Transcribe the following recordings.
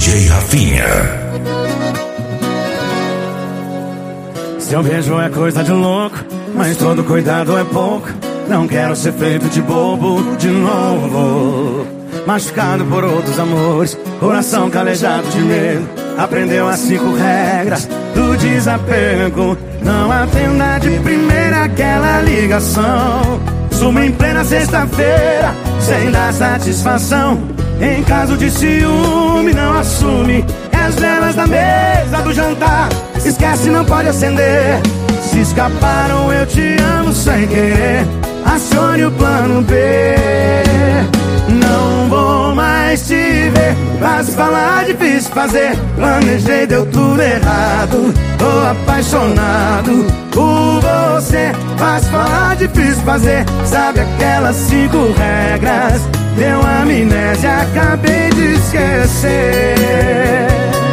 DJ Rafinha. Seu beijo é coisa de louco, mas todo cuidado é pouco. Não quero ser feito de bobo de novo. Machucado por outros amores, coração calejado de medo. Aprendeu as 5 regras do desapego. Não atenda de primeira aquela ligação. Suma em plena sexta-feira, sem dar satisfação. Em caso de ciúme, não assume. É as velas da mesa do jantar, esquece, não pode acender. Se escaparam, eu te amo sem querer. Acione o plano B. Não vou mais te ver. Fácil falar, difícil fazer. Planejei, deu tudo errado. Tô apaixonado por você. Fácil falar, difícil fazer. Sabe aquelas 5 regras? Deu amnésia, acabei de esquecer.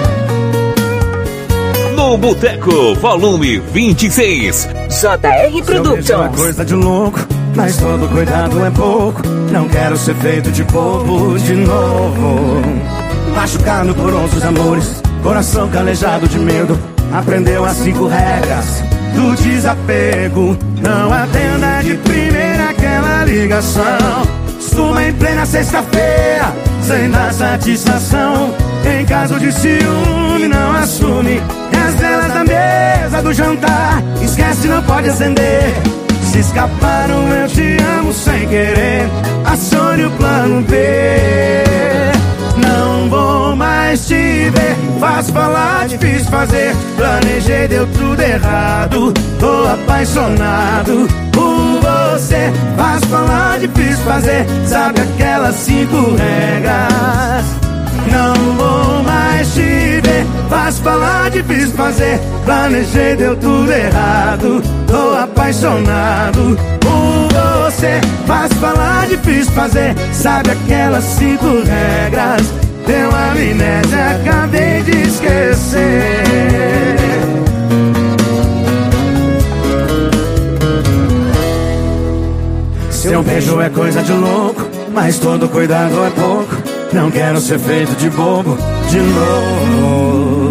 No Boteco, volume 26. JR Productions. É coisa de louco, mas todo cuidado é pouco. Não quero ser feito de bobo de novo. Machucado por outros amores, coração calejado de medo. Aprendeu as 5 regras do desapego. Não atenda de primeira aquela ligação. Suma em plena sexta-feira, sem dar satisfação. Em caso de ciúme, não assume. É as velas da mesa do jantar, esquece, não pode acender. Se escaparam, eu te amo sem querer. Acione o plano B. Não vou mais te ver. Fácil falar, difícil fazer. Planejei, deu tudo errado. Tô apaixonado por você. Fácil falar, difícil fazer. Sabe aquelas 5 regras? Não vou mais te ver. Fácil falar, difícil fazer. Planejei, deu tudo errado. Tô apaixonado por você. Fácil falar, difícil fazer. Sabe aquelas 5 regras? Deu amnésia, acabei de esquecer. Seu beijo é coisa de louco, mas todo cuidado é pouco. Não quero ser feito de bobo de novo.